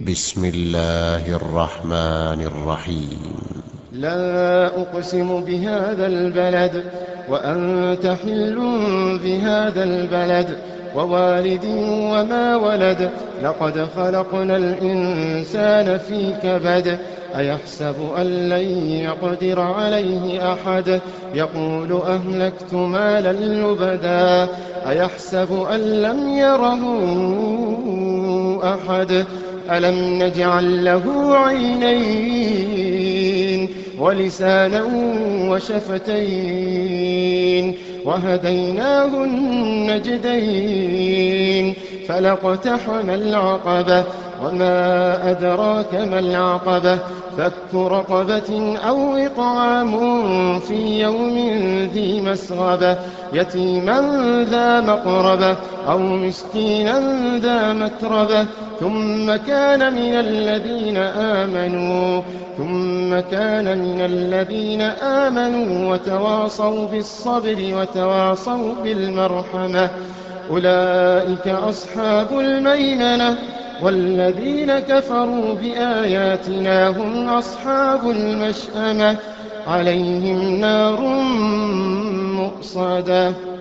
بسم الله الرحمن الرحيم. لا أقسم بهذا البلد وأنت حل بهذا البلد ووالد وما ولد. لقد خلقنا الإنسان في كبد. أيحسب أن لن يقدر عليه أحد. يقول أهلكت مالا لبدا. أيحسب أن لم يره أحد. ألم نجعل له عينين ولسانا وشفتين وهديناه النجدين فلاقتحم العقبة وما أدراك ما العقبة. فك رقبة أو إطعام في يوم ذي مسغبة يتيما ذا مقربة أو مسكينا ذا متربة ثم كان من الذين آمنوا وتواصوا بالصبر وتواصوا بالمرحمة. أولئك أصحاب الميمنة والذين كفروا بآياتنا هم أصحاب المشأمة عليهم نار مؤصدة.